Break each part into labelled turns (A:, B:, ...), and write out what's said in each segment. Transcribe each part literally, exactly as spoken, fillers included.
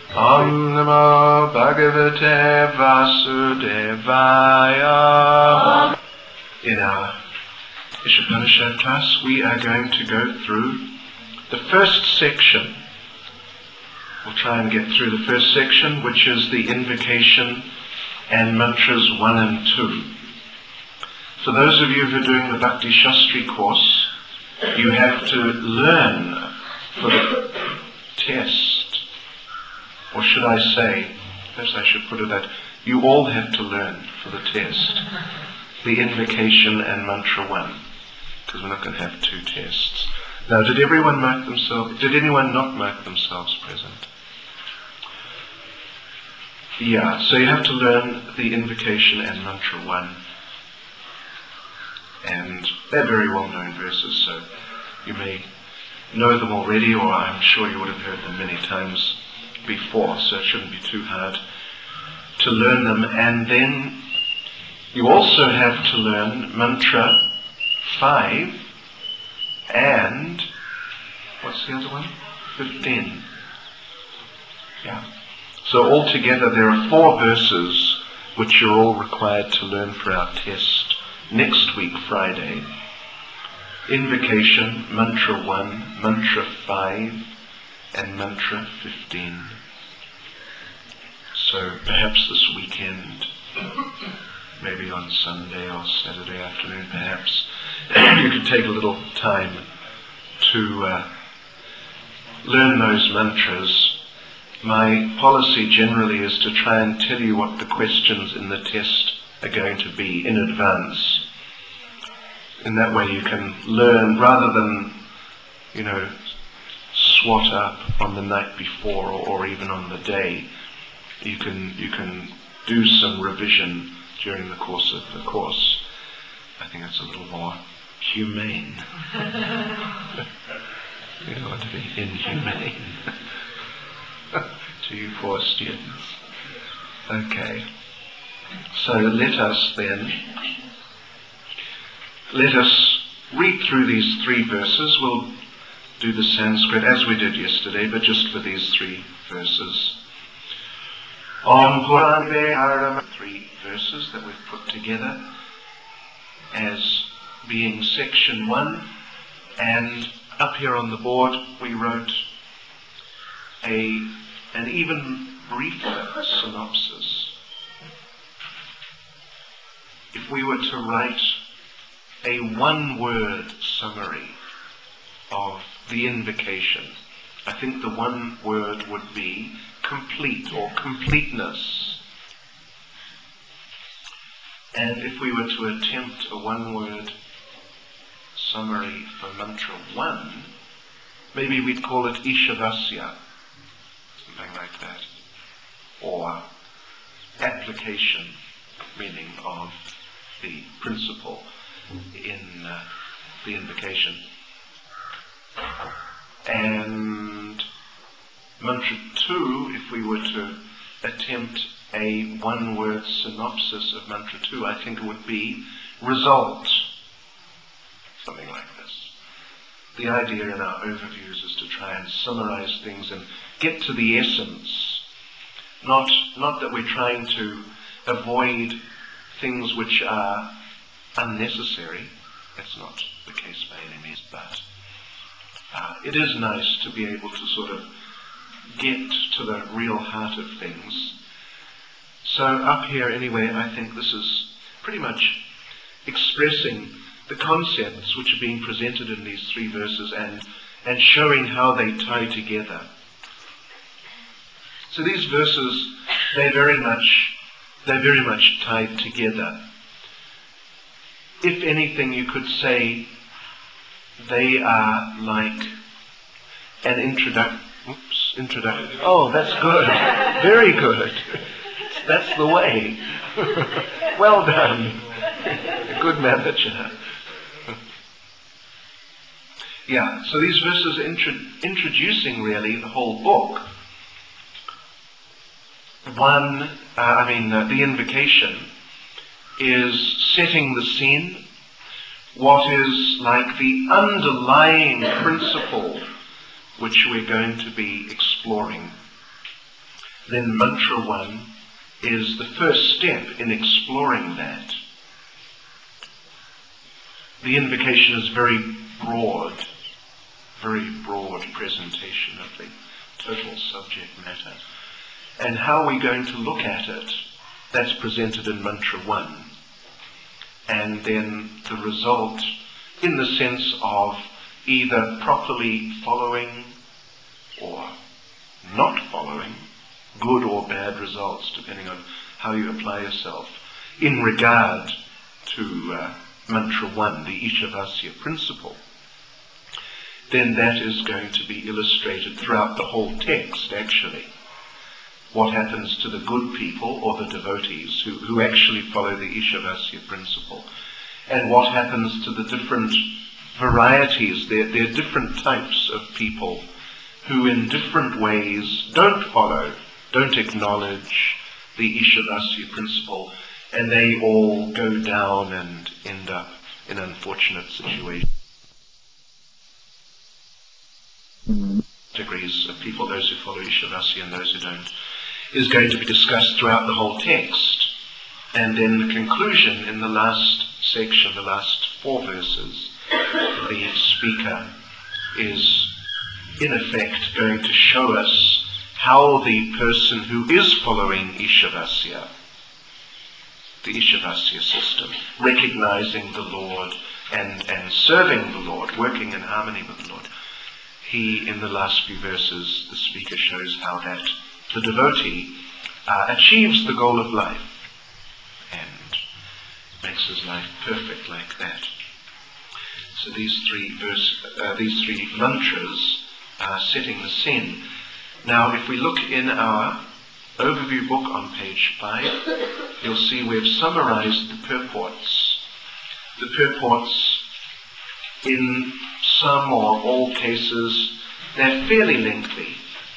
A: Om Namo Bhagavate Vasudevaya. In our Ishopanishad class, we are going to go through the first section. We'll try and get through the first section, which is the invocation and mantras one and two. For those of you who are doing the Bhakti Shastri course, you have to learn for the test. Or should I say, perhaps I should put it that you all have to learn for the test the invocation and mantra one, because we're not going to have two tests. Now, did everyone mark themselves? Did anyone not mark themselves present? Yeah, so you have to learn the invocation and mantra one. And they're very well-known verses, so you may know them already, or I'm sure you would have heard them many times before, so it shouldn't be too hard to learn them. And then you also have to learn mantra five and, what's the other one? fifteen. Yeah. So altogether there are four verses which you're all required to learn for our test next week, Friday. Invocation, mantra one, mantra five, and mantra fifteen. So perhaps this weekend, maybe on Sunday or Saturday afternoon perhaps, you can take a little time to uh, learn those mantras. My policy generally is to try and tell you what the questions in the test are going to be in advance. In that way you can learn rather than, you know, swat up on the night before or, or even on the day. You can you can do some revision during the course of the course. I think that's a little more humane. You don't want to be inhumane to you poor students. Okay. So let us then, let us read through these three verses. We'll do the Sanskrit as we did yesterday, but just for these three verses. Om Purave Haram, three verses that we've put together as being section one, and up here on the board we wrote a an even briefer synopsis. If we were to write a one-word summary of the invocation, I think the one word would be complete or completeness. And if we were to attempt a one-word summary for mantra one, maybe we'd call it Ishavasya, something like that, or application, meaning of the principle in uh, the invocation. And mantra two, if we were to attempt a one-word synopsis of mantra two, I think it would be result, something like this. The idea in our overviews is to try and summarize things and get to the essence. Not, not that we're trying to avoid things which are unnecessary. That's not the case by any means, but uh, it is nice to be able to sort of get to the real heart of things. So up here anyway, I think this is pretty much expressing the concepts which are being presented in these three verses and, and showing how they tie together. So these verses, they're very much, they're very much tied together. If anything, you could say they are like an introduction. Oops, introduction. Oh, that's good. Very good. That's the way. Well done. Good manager. Yeah, so these verses are intro- introducing really the whole book. One, uh, I mean, uh, the invocation is setting the scene, what is like the underlying principle which we're going to be exploring. then mantra one is the first step in exploring that. The invocation is very broad, very broad presentation of the total subject matter. And how we're going to look at it, that's presented in mantra one. And then the result in the sense of either properly following or not following, good or bad results, depending on how you apply yourself, in regard to uh, mantra one, the Ishavasya principle, then that is going to be illustrated throughout the whole text, actually. What happens to the good people or the devotees who, who actually follow the Ishavasya principle, and what happens to the different varieties, there, there are different types of people who in different ways don't follow, don't acknowledge the Ishavasya principle, and they all go down and end up in unfortunate situations. Degrees of people, those who follow Ishavasya and those who don't, is going to be discussed throughout the whole text. And then the conclusion in the last section, the last four verses, the speaker is in effect going to show us how the person who is following Ishavasya, the Ishavasya system, recognizing the Lord and, and serving the Lord, working in harmony with the Lord, he, in the last few verses, the speaker shows how that the devotee uh, achieves the goal of life and makes his life perfect like that. So these three verse, uh, these three mantras are setting the scene. Now, if we look in our overview book on page five, you'll see we've summarized the purports. The purports, in some or all cases, they're fairly lengthy.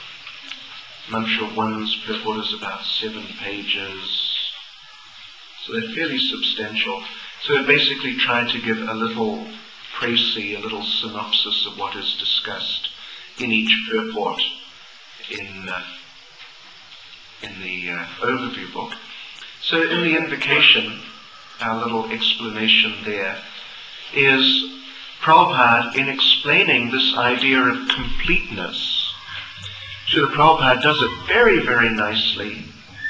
A: Mantra one's purport is about seven pages, so they're fairly substantial. So we basically try to give a little précis, a little synopsis of what is discussed in each purport in uh, in the uh, overview book. So in the invocation, our little explanation there is Prabhupada, in explaining this idea of completeness, Srila Prabhupada does it very, very nicely,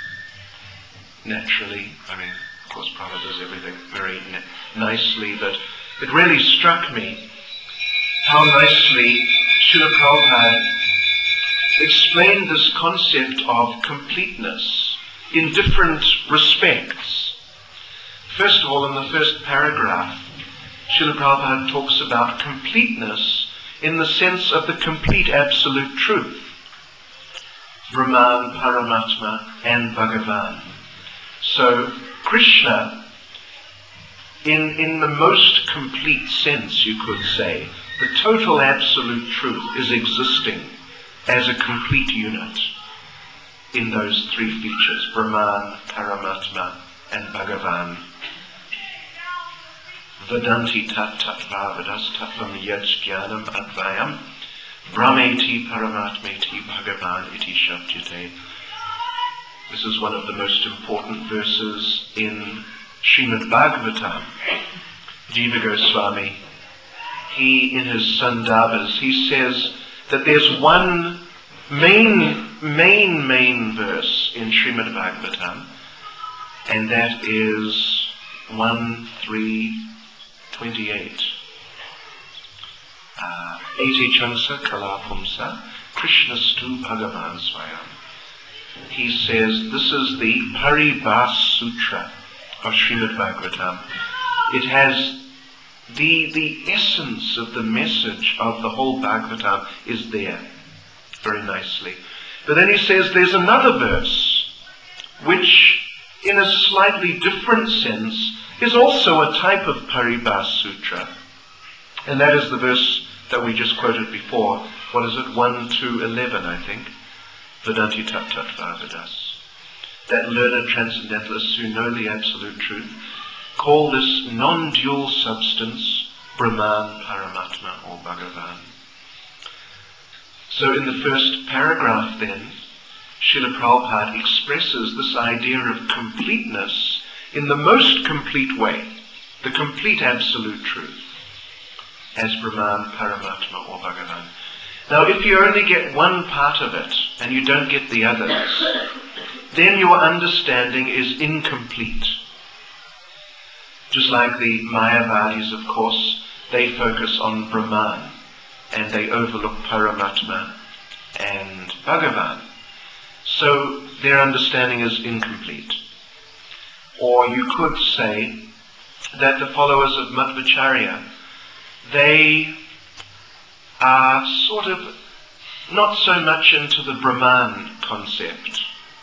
A: naturally. I mean, of course, Prabhupada does everything very na- nicely, but it really struck me how nicely Srila Prabhupada explained this concept of completeness in different respects. First of all, in the first paragraph, Srila Prabhupada talks about completeness in the sense of the complete absolute truth. Brahman, Paramatma, and Bhagavan. So, Krishna, in, in the most complete sense, you could say, the total absolute truth is existing as a complete unit in those three features, Brahman, Paramatma, and Bhagavan. Vedanti tat tattva vedas tattvam yaj jnanam advayam brahmeti paramatmeti bhagavan iti shabdyate. This is one of the most important verses in Srimad Bhagavatam. Jiva Goswami, he in his Sandarbhas, he says that there's one main, main, main verse in Srimad Bhagavatam, and that is one three twenty-eight. Uh, Eti chansa kalapumsa Krishnastu Bhagavan Swayam. He says this is the Paribhas Sutra of Srimad Bhagavatam. It has the, the essence of the message of the whole Bhagavatam is there very nicely. But then he says there's another verse which in a slightly different sense is also a type of Paribhas Sutra. And that is the verse that we just quoted before. What is it? one to eleven, I think. Vedanti tat tattva vedas. That learned transcendentalists who know the absolute truth call this non-dual substance Brahman, Paramatma, or Bhagavan. So in the first paragraph then, Srila Prabhupada expresses this idea of completeness in the most complete way, the complete absolute truth, as Brahman, Paramatma, or Bhagavan. Now, if you only get one part of it and you don't get the others, then your understanding is incomplete. Just like the Mayavadis, of course, they focus on Brahman and they overlook Paramatma and Bhagavan. So their understanding is incomplete. Or you could say that the followers of Madhvacharya, they are sort of not so much into the Brahman concept,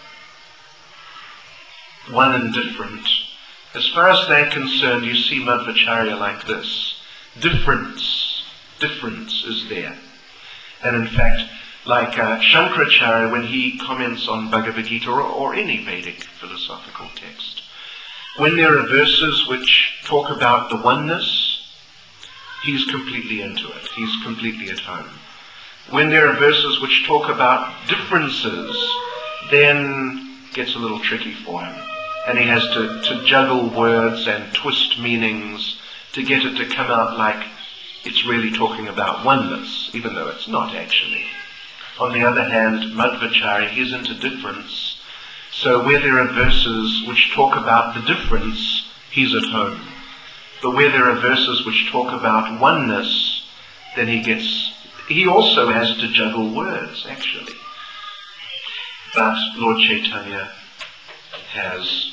A: one and different. As far as they're concerned, you see Madhvacharya like this. Difference, difference is there. And in fact, like uh, Shankaracharya, when he comments on Bhagavad Gita or, or any Vedic philosophical text, when there are verses which talk about the oneness, he's completely into it. He's completely at home. When there are verses which talk about differences, then it gets a little tricky for him. And he has to, to juggle words and twist meanings to get it to come out like it's really talking about oneness, even though it's not actually. On the other hand, Madhvacharya, he's into difference. So where there are verses which talk about the difference, he's at home. But where there are verses which talk about oneness, then he gets, he also has to juggle words, actually. But Lord Chaitanya has,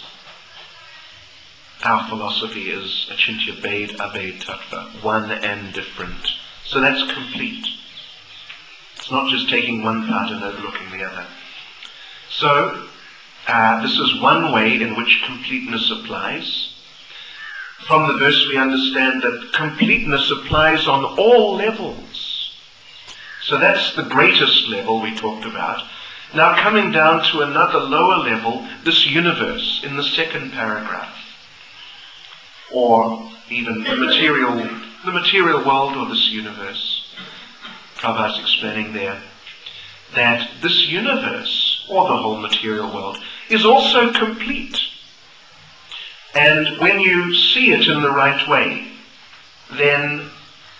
A: our philosophy is Achintya Bhed Abhed Tattva, one and different. So that's complete. It's not just taking one part and overlooking the other. So, uh, this is one way in which completeness applies. From the verse we understand that completeness applies on all levels. So that's the greatest level we talked about. Now coming down to another lower level, this universe in the second paragraph. Or even the material, the material world or this universe. Prabhupada's explaining there that this universe, or the whole material world, is also complete. And when you see it in the right way, then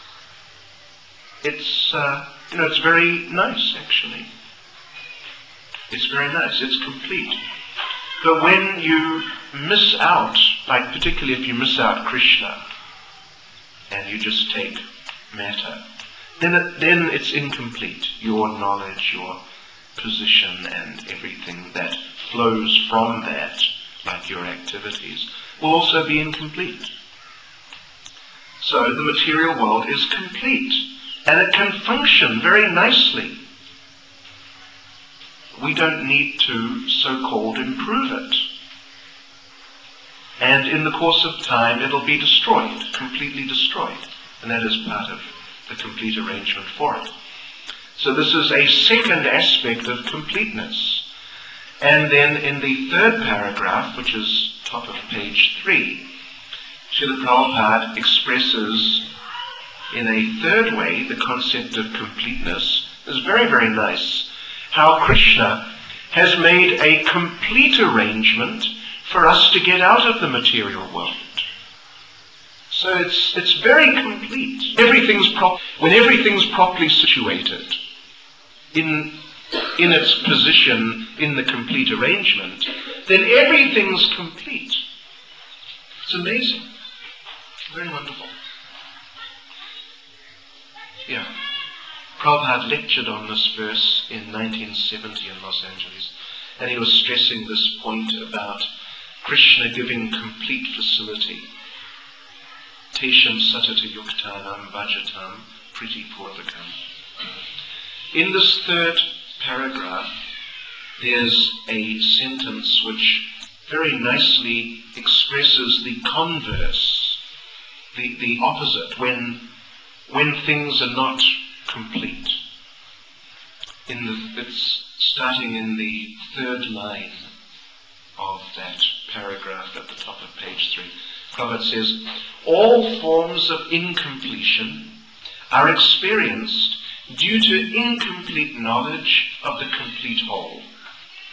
A: it's, uh, you know, it's very nice, actually. It's very nice. It's complete. But when you miss out, like particularly if you miss out Krishna, and you just take matter, then it, then it's incomplete. Your knowledge, your position, and everything that flows from that, like your activities, will also be incomplete. So the material world is complete, and it can function very nicely. We don't need to so-called improve it. And in the course of time, it'll be destroyed, completely destroyed. And that is part of the complete arrangement for it. So this is a second aspect of completeness. And then in the third paragraph, which is top of page three, Srila Prabhupada expresses in a third way the concept of completeness. It's very, very nice how Krishna has made a complete arrangement for us to get out of the material world. So it's it's very complete. Everything's prop- when everything's properly situated in in its position in the complete arrangement, then everything's complete. It's amazing. Very wonderful. Yeah. Prabhupada lectured on this verse in nineteen seventy in Los Angeles, and he was stressing this point about Krishna giving complete facility. Tesham satata yuktanam bhajatam priti purvakam. In this third paragraph, there's a sentence which very nicely expresses the converse, the, the opposite, when when things are not complete. In the, it's starting in the third line of that paragraph at the top of page three. Prabhupada says, all forms of incompletion are experienced due to incomplete knowledge of the complete whole.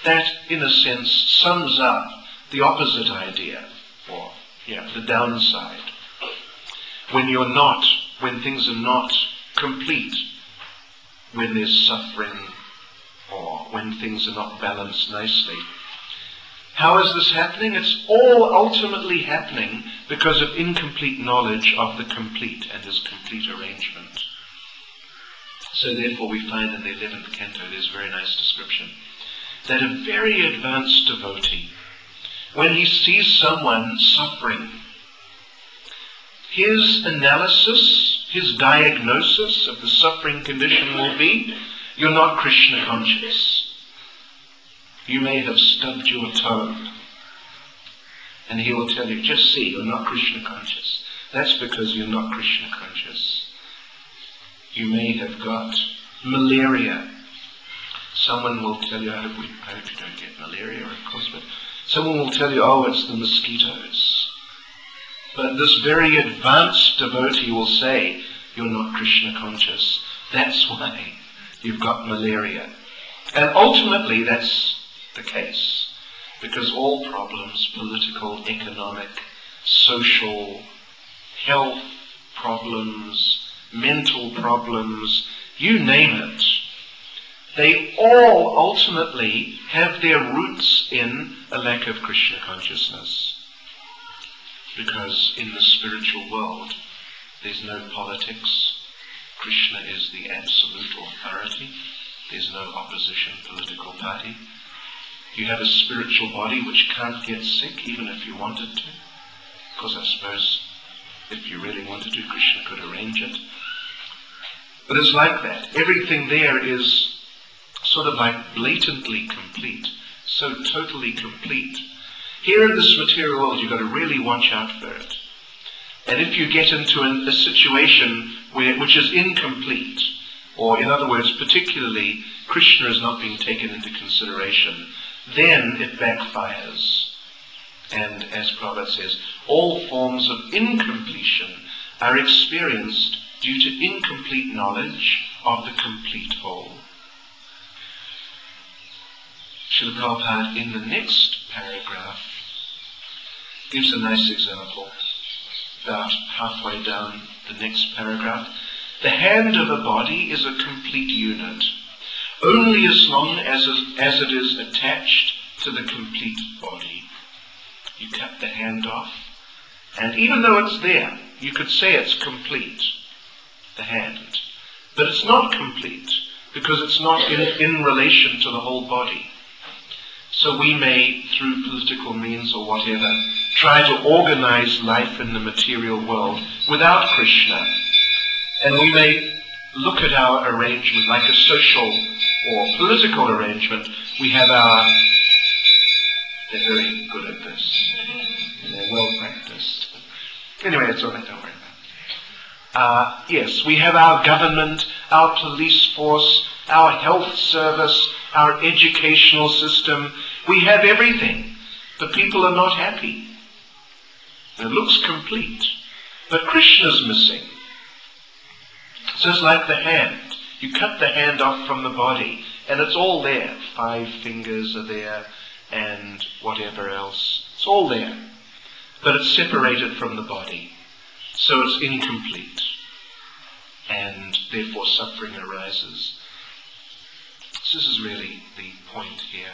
A: that, in a sense, sums up the opposite idea, or yeah, the downside. When you're not, when things are not complete, when there's suffering, or when things are not balanced nicely. How is this happening? It's all ultimately happening because of incomplete knowledge of the complete and his complete arrangement. So therefore we find in the eleventh canto, there's a very nice description, that a very advanced devotee, when he sees someone suffering, his analysis, his diagnosis of the suffering condition will be, you're not Krishna conscious. You may have stubbed your toe. And he will tell you, just see, you're not Krishna conscious. That's because you're not Krishna conscious. You may have got malaria. Someone will tell you, I hope, we, I hope you don't get malaria, of course, but someone will tell you, oh, it's the mosquitoes. But this very advanced devotee will say, you're not Krishna conscious. That's why you've got malaria. And ultimately, that's the case. Because all problems, political, economic, social, health problems, mental problems, you name it, they all ultimately have their roots in a lack of Krishna consciousness. Because in the spiritual world, there's no politics. Krishna is the absolute authority. There's no opposition political party. You have a spiritual body which can't get sick even if you wanted to. Because I suppose if you really wanted to, Krishna could arrange it. But it's like that. Everything there is sort of like blatantly complete. So totally complete. Here in this material world, you've got to really watch out for it. And if you get into an, a situation where, which is incomplete, or in other words, particularly Krishna is not being taken into consideration, then it backfires. And as Prabhupada says, all forms of incompletion are experienced due to incomplete knowledge of the complete whole. Srila Prabhupada, in the next paragraph, gives a nice example. About halfway down the next paragraph. The hand of a body is a complete unit, only as long as, as it is attached to the complete body. You cut the hand off, and even though it's there, you could say it's complete, the hand. But it's not complete, because it's not in, in relation to the whole body. So we may, through political means or whatever, try to organize life in the material world without Krishna. And we may look at our arrangement like a social or political arrangement. We have our... They're very good at this. They're well practiced. Anyway, it's all right, don't worry about it. Uh, yes, we have our government, our police force, our health service, our educational system. We have everything, but people are not happy. It looks complete, but Krishna's missing. So it's like the hand. You cut the hand off from the body, and it's all there. Five fingers are there, and whatever else. It's all there. But it's separated from the body. So it's incomplete. And therefore suffering arises. So this is really the point here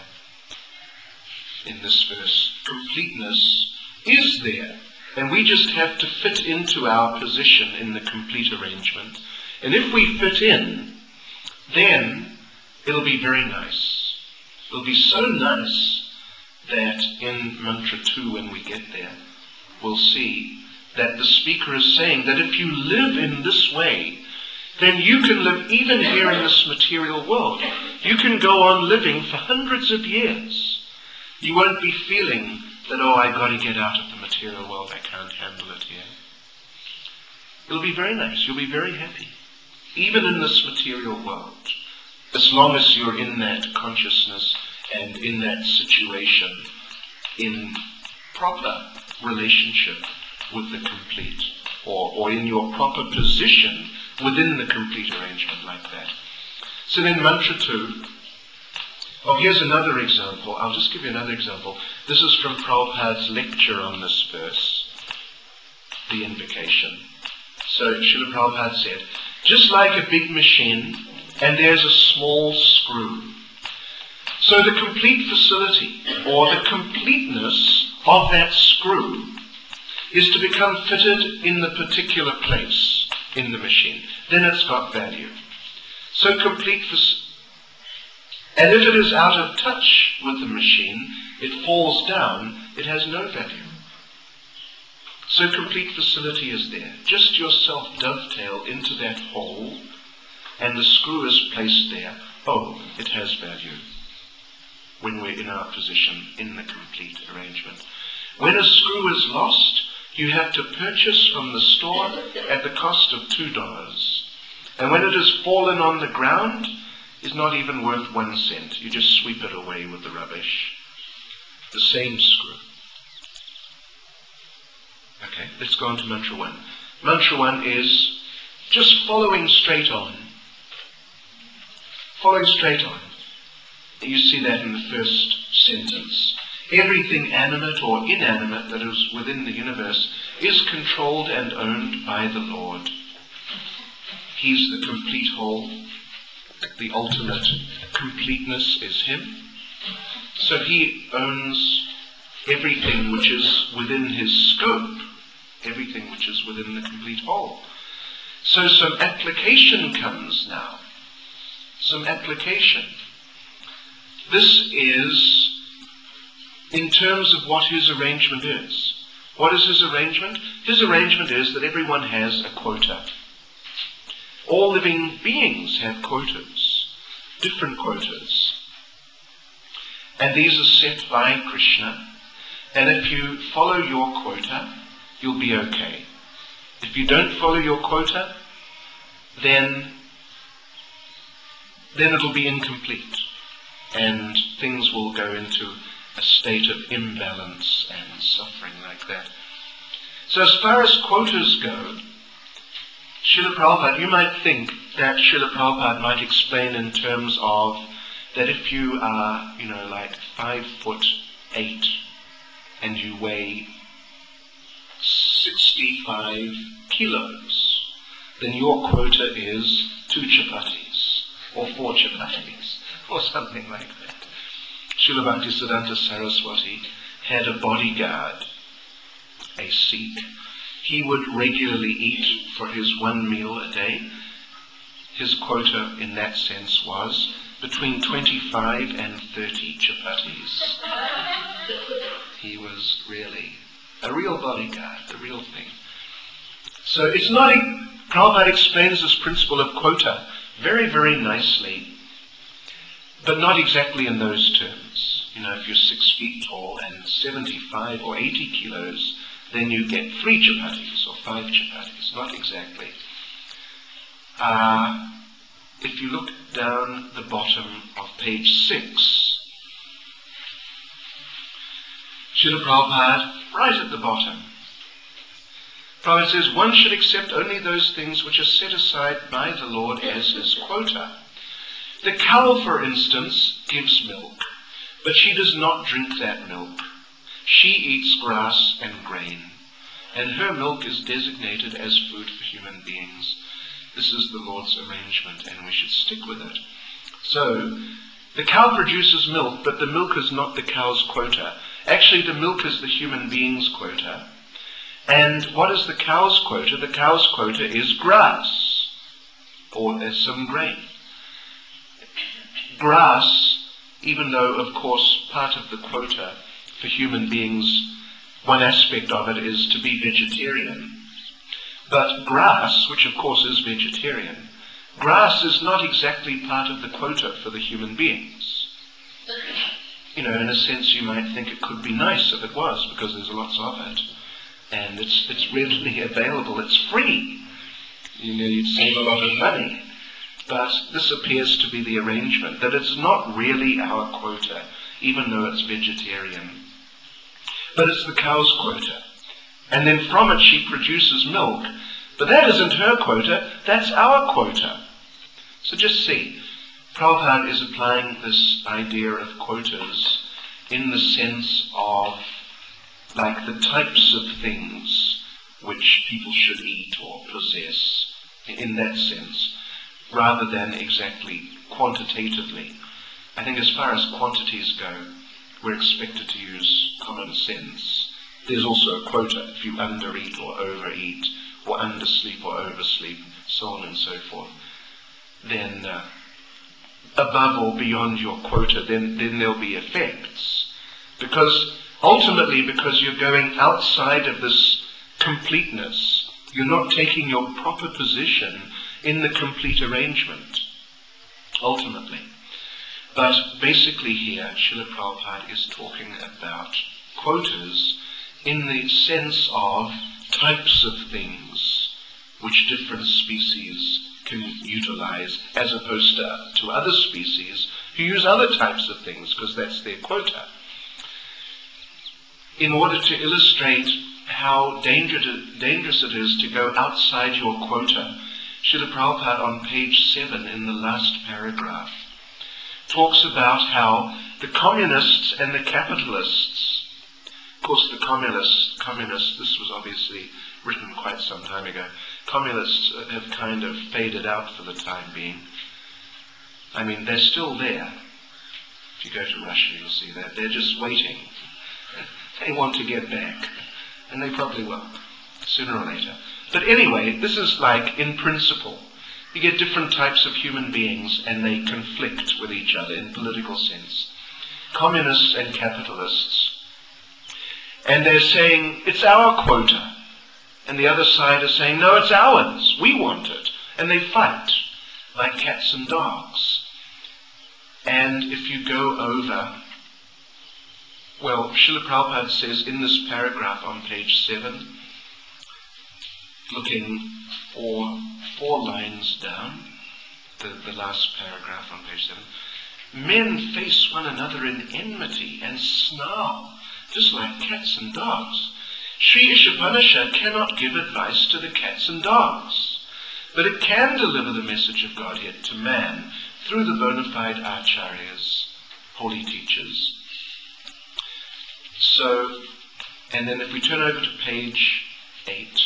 A: in this verse. Completeness is there. And we just have to fit into our position in the complete arrangement. And if we fit in, then it'll be very nice. It'll be so nice that in mantra two, when we get there, we'll see that the speaker is saying that if you live in this way, then you can live even here in this material world. You can go on living for hundreds of years. You won't be feeling that, oh, I've got to get out of the material world, I can't handle it here. It'll be very nice. You'll be very happy. Even in this material world, as long as you're in that consciousness and in that situation, in proper relationship with the complete, or, or in your proper position within the complete arrangement like that. So then mantra two, Oh, here's another example. I'll just give you another example. This is from Prabhupada's lecture on this verse, the invocation. So Srila Prabhupada said, just like a big machine, and there's a small screw. So the complete facility, or the completeness of that screw, is to become fitted in the particular place in the machine. Then it's got value. So complete facility. And if it is out of touch with the machine, it falls down, it has no value. So complete facility is there. Just yourself dovetail into that hole, and the screw is placed there. Oh, it has value when we're in our position in the complete arrangement. When a screw is lost, you have to purchase from the store at the cost of two dollars. And when it has fallen on the ground, is not even worth one cent. You just sweep it away with the rubbish. The same screw. Okay, let's go on to mantra one. Mantra one is just following straight on. Following straight on. You see that in the first sentence. Everything animate or inanimate that is within the universe is controlled and owned by the Lord. He's the complete whole. The ultimate completeness is Him. So He owns everything which is within His scope, everything which is within the complete whole. So some application comes now. Some application. This is in terms of what His arrangement is. What is His arrangement? His arrangement is that everyone has a quota. All living beings have quotas, different quotas. And these are set by Krishna. And if you follow your quota, you'll be okay. If you don't follow your quota, then, then it'll be incomplete. And things will go into a state of imbalance and suffering like that. So as far as quotas go, Srila Prabhupada, you might think that Srila Prabhupada might explain in terms of that if you are, you know, like five foot eight and you weigh sixty-five kilos, then your quota is two chapatis or four chapatis or something like that. Srila Bhaktisiddhanta Saraswati had a bodyguard, a Sikh. He would regularly eat for his one meal a day. His quota in that sense was between twenty-five and thirty chapatis. He was really a real bodyguard, the real thing. So it's not, Prabhupada explains this principle of quota very, very nicely, but not exactly in those terms. You know, if you're six feet tall and seventy-five or eighty kilos, then you get three chapatis or five chapatis. Not exactly. Uh, if you look down the bottom of page six, Srila Prabhupada, right at the bottom, Prabhupada says, one should accept only those things which are set aside by the Lord as his quota. The cow, for instance, gives milk, but she does not drink that milk. She eats grass and grain, and her milk is designated as food for human beings. This is the Lord's arrangement, and we should stick with it. So, the cow produces milk, but the milk is not the cow's quota. Actually, the milk is the human being's quota. And what is the cow's quota? The cow's quota is grass, or uh, some grain. Grass, even though, of course, part of the quota for human beings, one aspect of it is to be vegetarian. But grass, which of course is vegetarian, grass is not exactly part of the quota for the human beings. You know, in a sense you might think it could be nice if it was, because there's lots of it. And it's it's readily available, it's free. You know, you'd save a lot of money. But this appears to be the arrangement, that it's not really our quota, even though it's vegetarian. But it's the cow's quota. And then from it she produces milk. But that isn't her quota, that's our quota. So just see, Prabhupada is applying this idea of quotas in the sense of like the types of things which people should eat or possess, in that sense, rather than exactly quantitatively. I think as far as quantities go, we're expected to use common sense. There's also a quota. If you undereat or overeat, or undersleep or oversleep, so on and so forth, then uh, above or beyond your quota, then, then there'll be effects. Because ultimately, because you're going outside of this completeness, you're not taking your proper position in the complete arrangement, ultimately. But basically here, Srila Prabhupada is talking about quotas in the sense of types of things which different species can utilize, as opposed to, to other species who use other types of things because that's their quota. In order to illustrate how dangerous dangerous it is to go outside your quota, Srila Prabhupada on page seven in the last paragraph talks about how the communists and the capitalists, of course the communists, communists, this was obviously written quite some time ago, communists have kind of faded out for the time being. I mean, they're still there. If you go to Russia, you'll see that. They're just waiting. They want to get back. And they probably will, sooner or later. But anyway, this is like in principle. You get different types of human beings and they conflict with each other in political sense. Communists and capitalists. And they're saying, it's our quota. And the other side is saying, no, it's ours. We want it. And they fight like cats and dogs. And if you go over, well, Srila Prabhupada says in this paragraph on page seven, looking for four lines down, the, the last paragraph on page seven, men face one another in enmity and snarl, just like cats and dogs. Sri Ishopanishad cannot give advice to the cats and dogs, but it can deliver the message of Godhead to man through the bona fide acharyas, holy teachers. So, and then if we turn over to page eight,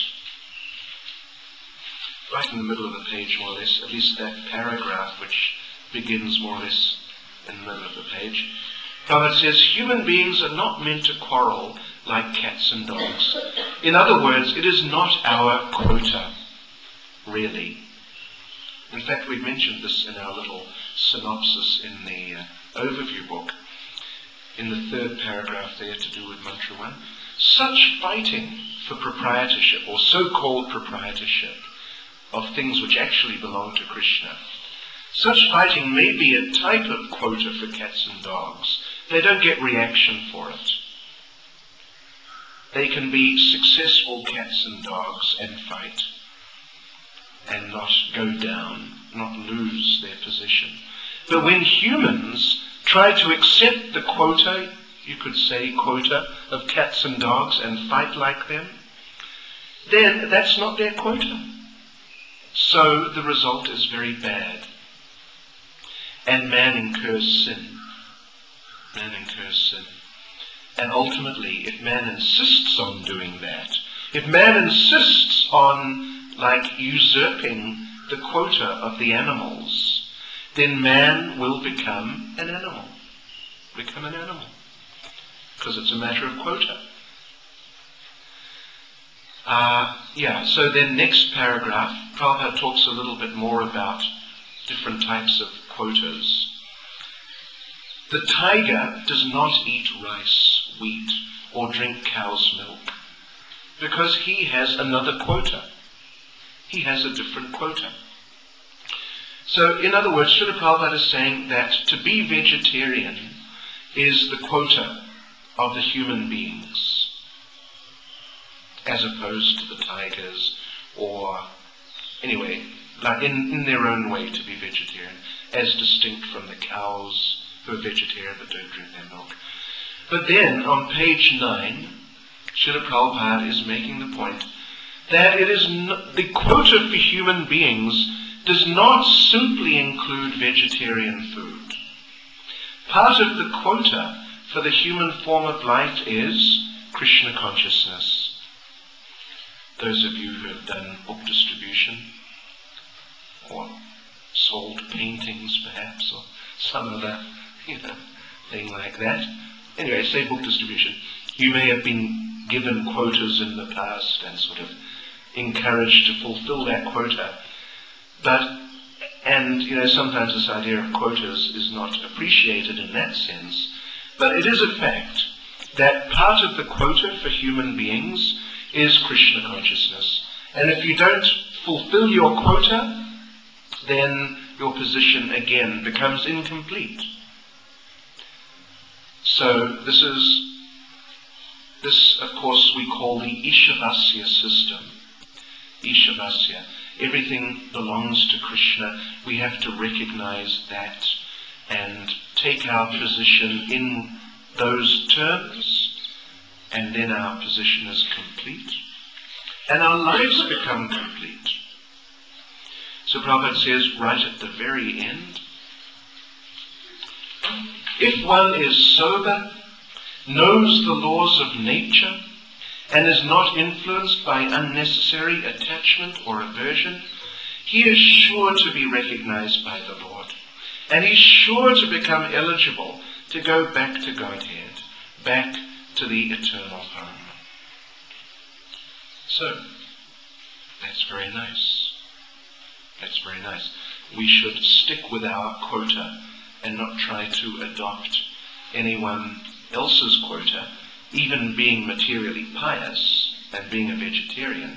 A: right in the middle of the page more or less, at least that paragraph which begins more or less in the middle of the page, Prabhupada says, human beings are not meant to quarrel like cats and dogs. In other words, it is not our quota, really. In fact, we mentioned this in our little synopsis in the uh, overview book, in the third paragraph there to do with mantra one. Such fighting for proprietorship, or so-called proprietorship, of things which actually belong to Krishna, such fighting may be a type of quota for cats and dogs. They don't get reaction for it. They can be successful cats and dogs and fight and not go down, not lose their position. But when humans try to accept the quota, you could say quota, of cats and dogs and fight like them, then that's not their quota. So the result is very bad. And man incurs sin. Man incurs sin. And ultimately, if man insists on doing that, if man insists on, like, usurping the quota of the animals, then man will become an animal. Become an animal. Because it's a matter of quota. Uh, yeah, so then next paragraph, Prabhupada talks a little bit more about different types of quotas. The tiger does not eat rice, wheat, or drink cow's milk, because he has another quota. He has a different quota. So, in other words, Srila Prabhupada is saying that to be vegetarian is the quota of the human beings, as opposed to the tigers, or, anyway, like in, in their own way to be vegetarian, as distinct from the cows who are vegetarian but don't drink their milk. But then, on page nine, Srila Prabhupada is making the point that it is n- the quota for human beings does not simply include vegetarian food. Part of the quota for the human form of life is Krishna consciousness. Those of you who have done book distribution, or sold paintings perhaps, or some other, you know, thing like that. Anyway, say book distribution. You may have been given quotas in the past and sort of encouraged to fulfill that quota. But, and, you know, sometimes this idea of quotas is not appreciated in that sense, but it is a fact that part of the quota for human beings is Krishna consciousness. And if you don't fulfill your quota, then your position again becomes incomplete. So this is, this of course we call the Ishavasya system. Ishavasya. Everything belongs to Krishna. We have to recognize that and take our position in those terms, and then our position is complete, and our lives become complete. So Prabhupada says right at the very end, if one is sober, knows the laws of nature, and is not influenced by unnecessary attachment or aversion, he is sure to be recognized by the Lord, and he's sure to become eligible to go back to Godhead, back to the eternal home. So, that's very nice. That's very nice. We should stick with our quota and not try to adopt anyone else's quota, even being materially pious and being a vegetarian.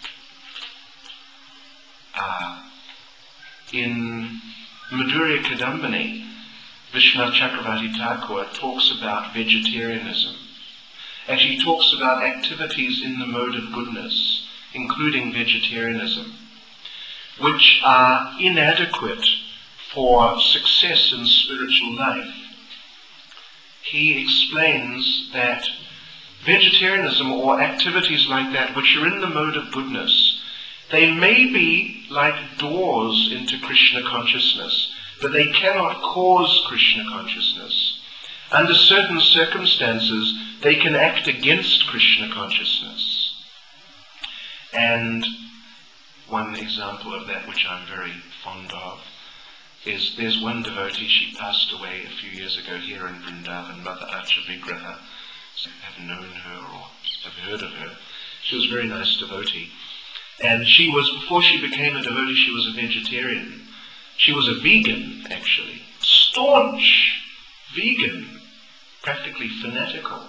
A: Uh, in Madhurya Kadambini, Vishwanath Chakravarti Thakur talks about vegetarianism. Actually, he talks about activities in the mode of goodness, including vegetarianism, which are inadequate for success in spiritual life. He explains that vegetarianism or activities like that which are in the mode of goodness, they may be like doors into Krishna consciousness, but they cannot cause Krishna consciousness. Under certain circumstances, they can act against Krishna consciousness. And one example of that, which I'm very fond of, is there's one devotee, she passed away a few years ago here in Vrindavan, Mother Archa Vigraha. So I have known her or have heard of her. She was a very nice devotee. And she was, before she became a devotee, she was a vegetarian. She was a vegan, actually. Staunch vegan, practically fanatical.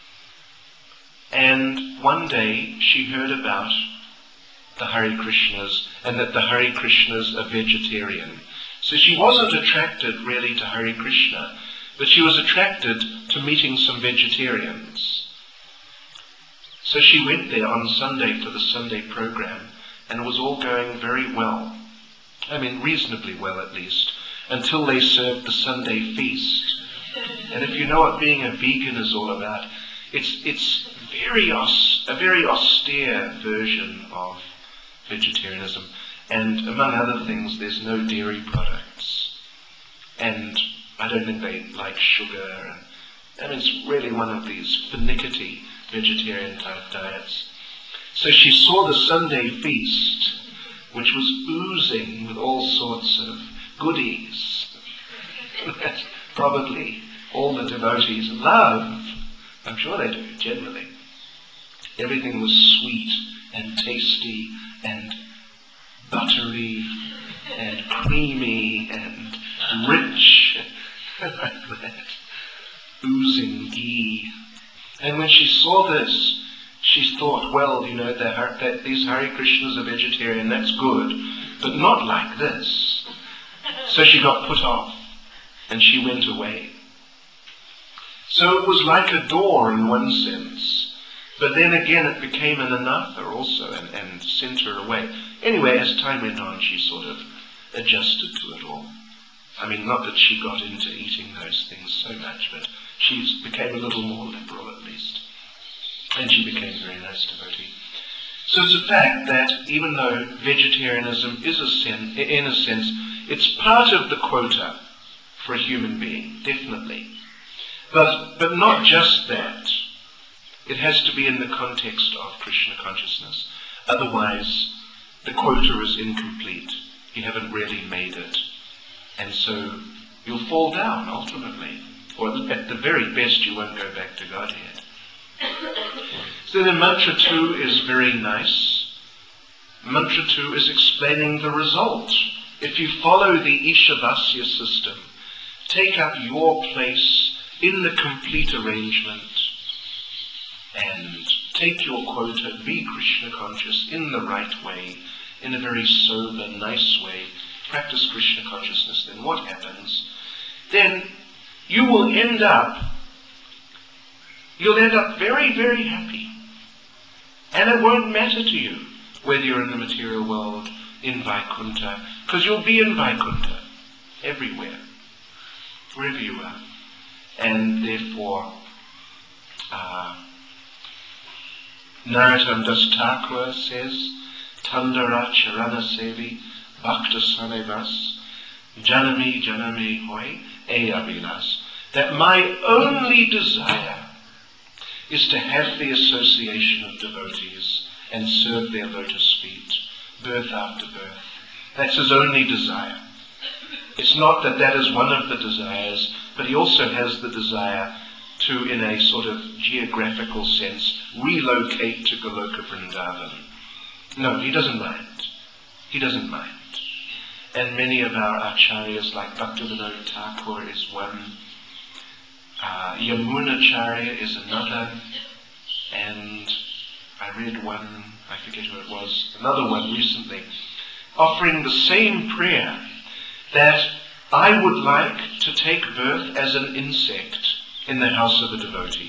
A: And one day she heard about the Hare Krishnas and that the Hare Krishnas are vegetarian. So she wasn't attracted really to Hare Krishna, but she was attracted to meeting some vegetarians. So she went there on Sunday for the Sunday program, and it was all going very well. I mean, reasonably well at least, until they served the Sunday feast. And if you know what being a vegan is all about, it's it's very aus- a very austere version of vegetarianism. And among other things, there's no dairy products. And I don't think they like sugar. And, I mean, it's really one of these finicky vegetarian type diets. So she saw the Sunday feast, which was oozing with all sorts of goodies that probably all the devotees love. I'm sure they do, generally. Everything was sweet and tasty and buttery and creamy and rich, like that, oozing ghee. And when she saw this, she thought, well, you know, that, that these Hare Krishnas are vegetarian, that's good, but not like this. So she got put off, and she went away. So it was like a door in one sense, but then again it became an anatha also, and, and sent her away. Anyway, as time went on, she sort of adjusted to it all. I mean, not that she got into eating those things so much, but she became a little more liberal at least. And she became a very nice devotee. So it's a fact that even though vegetarianism is a sen- in a sense, it's part of the quota for a human being, definitely. But, but not just that. It has to be in the context of Krishna consciousness. Otherwise, the quota is incomplete. You haven't really made it. And so you'll fall down ultimately. Or at the very best, you won't go back to Godhead. So then mantra two is very nice. Mantra two is explaining the result. If you follow the Ishavasya system, take up your place in the complete arrangement and take your quota, be Krishna conscious in the right way, in a very sober, nice way, practice Krishna consciousness, then what happens? Then you will end up, you'll end up very, very happy. And it won't matter to you whether you're in the material world, in Vaikuntha, because you'll be in Vaikuntha everywhere, wherever you are. And therefore, uh, Narottam Das Thakur says, Tandara Charana Sevi Bhakta Sanevas Janami Janami Hoy E Avilas, that my only desire is to have the association of devotees and serve their lotus feet, birth after birth. That's his only desire. It's not that that is one of the desires, but he also has the desire to, in a sort of geographical sense, relocate to Goloka Vrindavan. No, he doesn't mind. He doesn't mind. And many of our acharyas, like Bhaktivinoda Thakur is one, uh, Yamunacharya is another, and I read one, I forget who it was, another one recently, offering the same prayer, that I would like to take birth as an insect in the house of a devotee.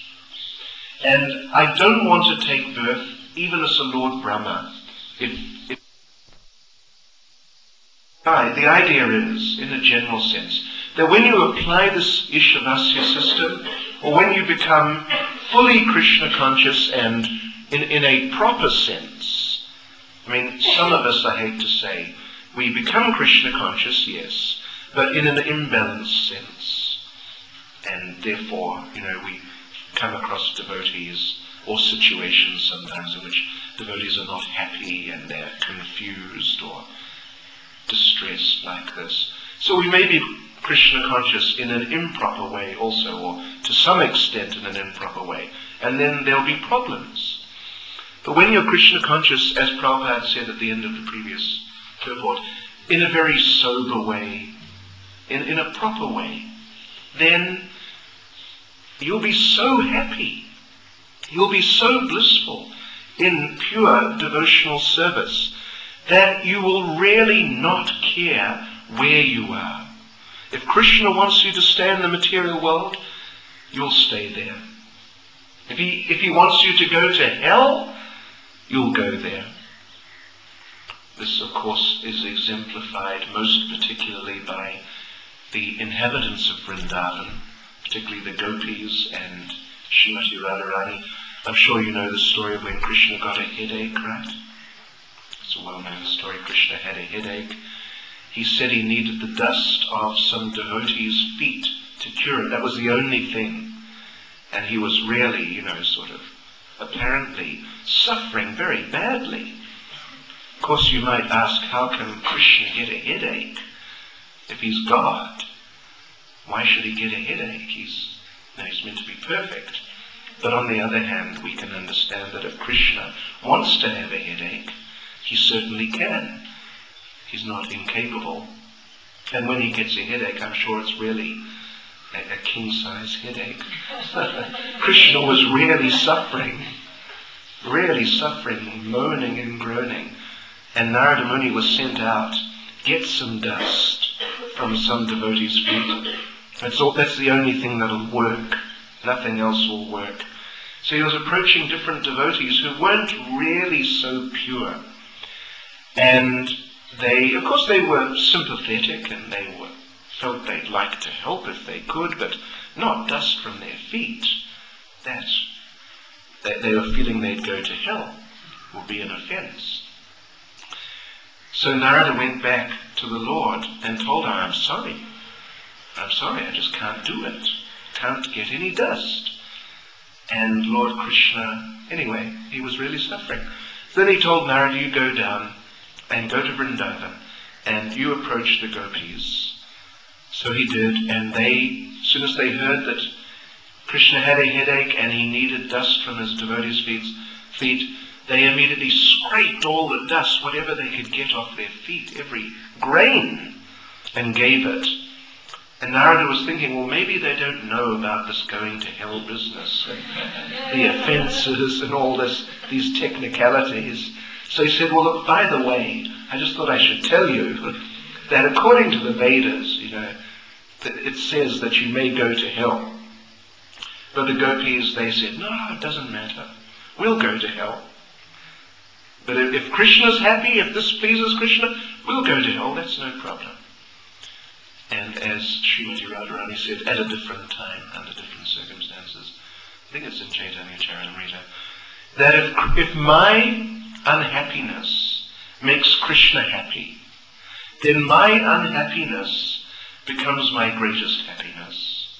A: And I don't want to take birth even as a Lord Brahma. If, if the idea is, in a general sense, that when you apply this Ishavasya system, or when you become fully Krishna conscious and in, in a proper sense, I mean, some of us, I hate to say, we become Krishna conscious, yes, but in an imbalanced sense. And therefore, you know, we come across devotees or situations sometimes in which devotees are not happy and they're confused or distressed like this. So we may be Krishna conscious in an improper way also, or to some extent in an improper way, and then there'll be problems. But when you're Krishna conscious, as Prabhupada said at the end of the previous purport, in a very sober way, in, in a proper way, then you'll be so happy, you'll be so blissful in pure devotional service that you will really not care where you are. If Krishna wants you to stay in the material world, you'll stay there. If he, if he wants you to go to hell, you'll go there. This, of course, is exemplified most particularly by the inhabitants of Vrindavan, particularly the gopis and Srimati Radharani. I'm sure you know the story of when Krishna got a headache, right? It's a well-known story. Krishna had a headache. He said he needed the dust of some devotee's feet to cure it. That was the only thing. And he was really, you know, sort of apparently suffering very badly. Of course, you might ask, how can Krishna get a headache if he's God? Why should he get a headache? He's, you know, he's meant to be perfect. But on the other hand, we can understand that if Krishna wants to have a headache, he certainly can. He's not incapable. And when he gets a headache, I'm sure it's really a, a king-size headache. Krishna was really suffering, really suffering, moaning and groaning. And Narada Muni was sent out, get some dust from some devotee's feet. That's, all, that's the only thing that'll work. Nothing else will work. So he was approaching different devotees who weren't really so pure. And they, of course, they were sympathetic and they were, felt they'd like to help if they could, but not dust from their feet. That's, they, they were feeling they'd go to hell will be an offense. So Narada went back to the Lord and told her, I'm sorry. I'm sorry, I just can't do it. Can't get any dust. And Lord Krishna, anyway, he was really suffering. Then he told Narada, you go down and go to Vrindavan and you approach the gopis. So he did, and they, as soon as they heard that Krishna had a headache and he needed dust from his devotees' feet, feet, they immediately scraped all the dust, whatever they could get off their feet, every grain, and gave it. And Narada was thinking, well, maybe they don't know about this going to hell business, and the offences and all this, these technicalities. So he said, well, look, by the way, I just thought I should tell you that according to the Vedas, you know, it says that you may go to hell. But the gopis, they said, no, it doesn't matter. We'll go to hell. But if Krishna's happy, if this pleases Krishna, we'll go to hell. That's no problem. And as Srimati Radharani said, at a different time, under different circumstances, I think it's in Chaitanya Charitamrita, that if, if my unhappiness makes Krishna happy, then my unhappiness becomes my greatest happiness.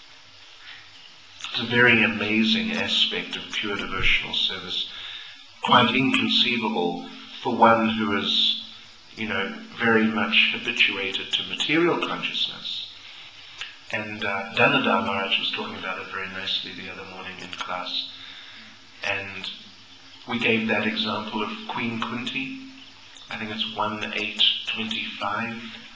A: It's a very amazing aspect of pure devotional service, quite inconceivable for one who is, you know, very much habituated to material consciousness. And uh, Danadhar Maharaj was talking about it very nicely the other morning in class. And we gave that example of Queen Kunti. I think it's one eight twenty-five.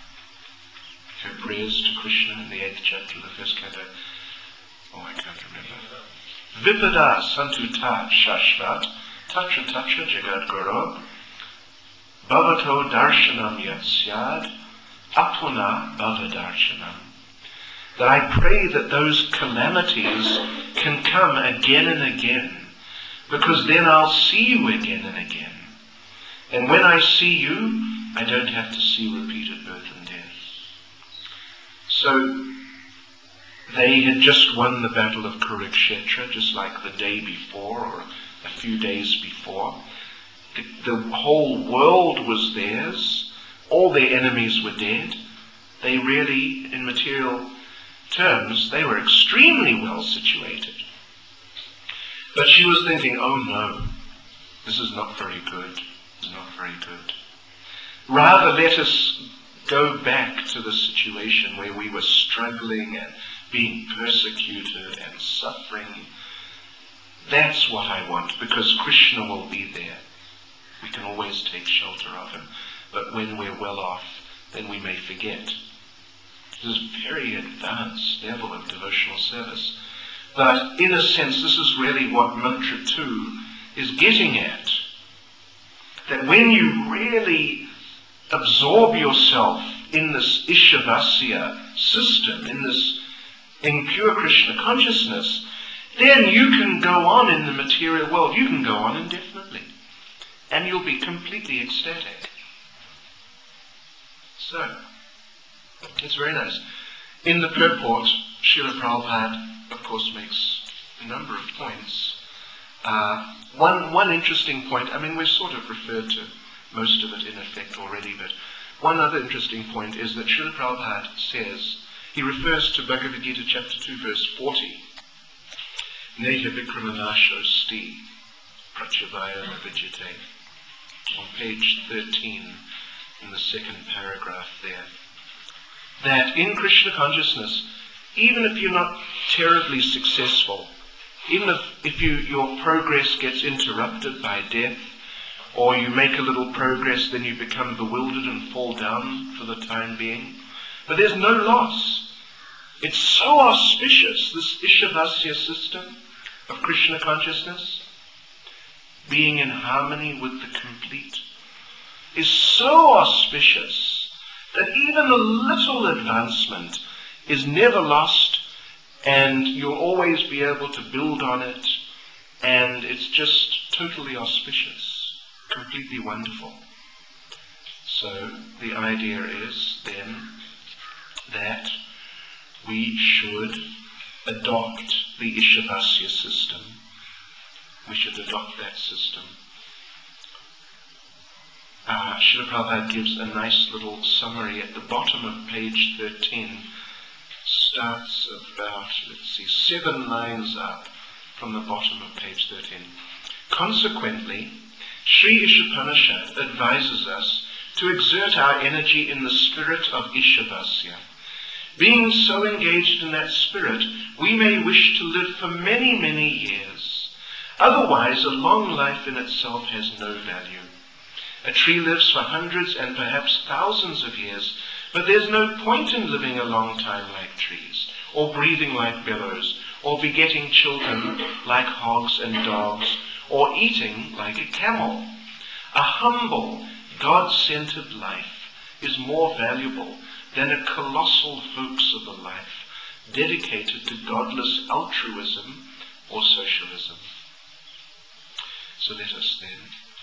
A: Her prayers to Krishna in the eighth chapter of the first canto. Oh, I can't remember. Vipada santuta shashvat tacha tacha jagat guru bhavato darshanam yat syad apuna bhava darshanam. That I pray that those calamities can come again and again, because then I'll see you again and again. And when I see you, I don't have to see repeated birth and death. So they had just won the battle of Kurukshetra, just like the day before or a few days before. The, the whole world was theirs. All their enemies were dead. They really, in material terms, they were extremely well situated. But she was thinking, oh no, this is not very good. It's not very good. Rather, let us go back to the situation where we were struggling and being persecuted and suffering. That's what I want, because Krishna will be there. We can always take shelter of him. But when we're well off, then we may forget. This is a very advanced level of devotional service. But in a sense, this is really what Mantra two is getting at. That when you really absorb yourself in this Ishavasya system, in this in pure Krishna consciousness, then you can go on in the material world. You can go on indefinitely. And you'll be completely ecstatic. So, it's very nice. In the purport, Srila Prabhupada, of course, makes a number of points. Uh, one, one interesting point, I mean, we've sort of referred to most of it in effect already, but one other interesting point is that Srila Prabhupada says, he refers to Bhagavad Gita chapter two, verse forty. Neha Vikramanasho Sti Prachavaya Navijite. On page thirteen, in the second paragraph there. That in Krishna consciousness, even if you're not terribly successful, even if, if you, your progress gets interrupted by death, or you make a little progress, then you become bewildered and fall down for the time being, but there's no loss. It's so auspicious, this Ishavasya system of Krishna consciousness, being in harmony with the complete, is so auspicious that even a little advancement is never lost, and you'll always be able to build on it, and it's just totally auspicious, completely wonderful. So the idea is then that we should adopt the Ishavasya system. We should adopt that system. uh, Srila Prabhupada gives a nice little summary at the bottom of page thirteen. Starts about, let's see, seven lines up from the bottom of page thirteen. Consequently, Sri Ishopanishad advises us to exert our energy in the spirit of Ishavasya. Being so engaged in that spirit, we may wish to live for many, many years. Otherwise, a long life in itself has no value. A tree lives for hundreds and perhaps thousands of years, but there's no point in living a long time like trees, or breathing like billows, or begetting children like hogs and dogs, or eating like a camel. A humble, God-centered life is more valuable than a colossal hoax of a life dedicated to godless altruism or socialism. So let us then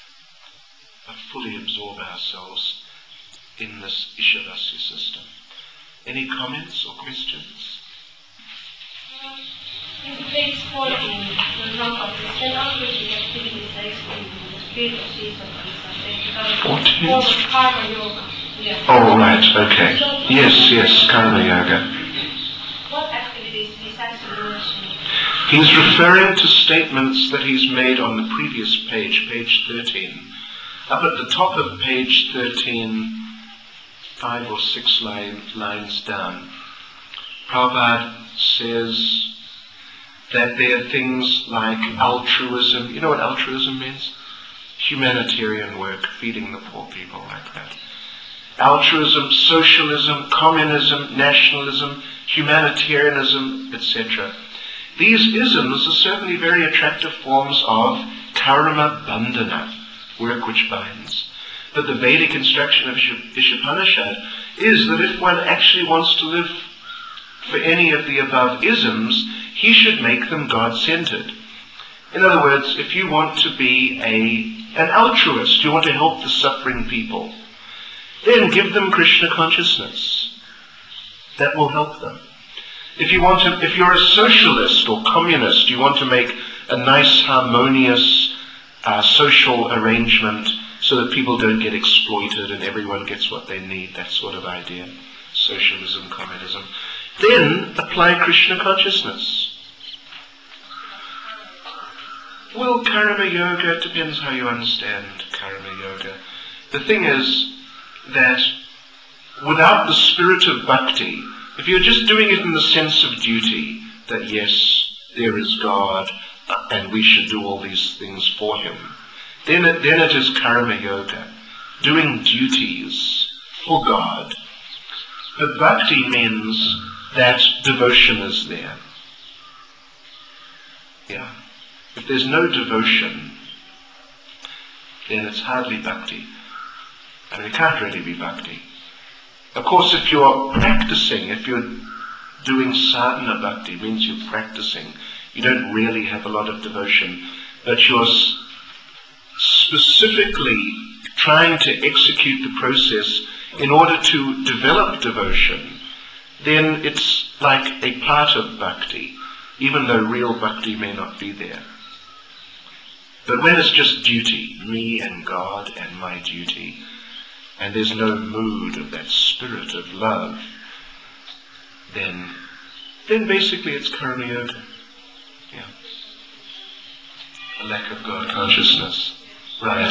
A: uh, fully absorb ourselves in this Ishavasya system. Any comments or questions?
B: Um, in page fourteen, the number of the celebrating activities I explained in the spirit of Jesus and
A: fourteen?
B: Form of karma yoga. Yeah.
A: Oh, right, okay.
B: So,
A: yes, yes, karma yoga.
B: What activities besides devotion?
A: He's referring to statements that he's made on the previous page, page thirteen. Up at the top of page thirteen, five or six line, lines down, Prabhupada says that there are things like altruism. You know what altruism means? Humanitarian work, feeding the poor people, like that. Altruism, socialism, communism, nationalism, humanitarianism, et cetera. These isms are certainly very attractive forms of karma bandhana, work which binds. But the Vedic instruction of Ishopanishad is that if one actually wants to live for any of the above isms, he should make them God-centered. In other words, if you want to be a, an altruist, you want to help the suffering people, then give them Krishna consciousness. That will help them. If you want to, if you're a socialist or communist, you want to make a nice, harmonious uh, social arrangement so that people don't get exploited and everyone gets what they need, that sort of idea, socialism, communism, then apply Krishna consciousness. Well, karma yoga, it depends how you understand karma yoga. The thing is that without the spirit of bhakti, if you're just doing it in the sense of duty, that yes, there is God, and we should do all these things for Him, then it, then it is karma yoga, doing duties for God. But bhakti means that devotion is there. Yeah. If there's no devotion, then it's hardly bhakti. I mean, it can't really be bhakti. Of course, if you're practicing, if you're doing sadhana bhakti, means you're practicing. You don't really have a lot of devotion, but you're specifically trying to execute the process in order to develop devotion, then it's like a part of bhakti, even though real bhakti may not be there. But when it's just duty, me and God and my duty, and there's no mood of that spirit of love, then then basically it's karma yoga. Yeah. A lack of God consciousness. Right.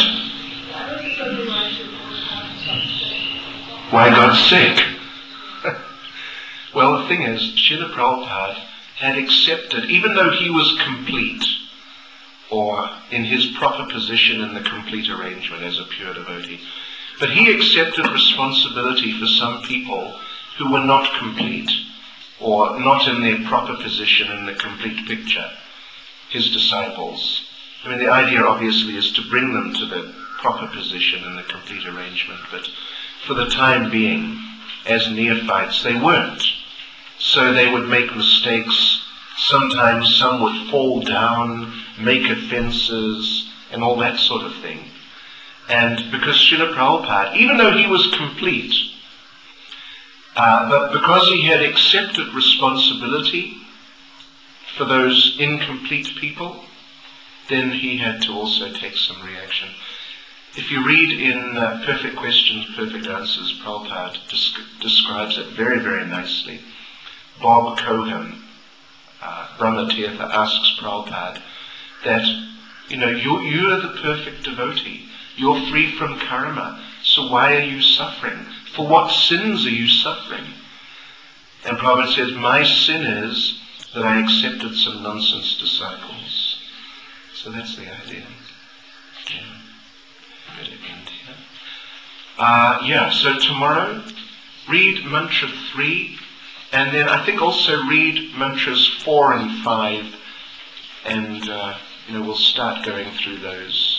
A: Why God's sick? Well, the thing is, Srila Prabhupada had accepted, even though he was complete, or in his proper position in the complete arrangement as a pure devotee, but he accepted responsibility for some people who were not complete, or not in their proper position in the complete picture, his disciples. I mean, the idea obviously is to bring them to the proper position in the complete arrangement, but for the time being, as neophytes, they weren't. So they would make mistakes. Sometimes some would fall down, make offenses, and all that sort of thing. And because Srila Prabhupada, even though he was complete, uh, but because he had accepted responsibility for those incomplete people, then he had to also take some reaction. if you read in uh, Perfect Questions, Perfect Answers, Prabhupada desc- describes it very, very nicely. Bob Cohen, uh, Brahmatirtha, asks Prabhupada that, you know, you you are the perfect devotee. You're free from karma. So why are you suffering? For what sins are you suffering? And Prabhupada says, my sin is that I accepted some nonsense disciples. So that's the idea. Yeah. Good end here. Uh, yeah, so tomorrow, read mantra three, and then I think also read mantras four and five, and uh, you know, we'll start going through those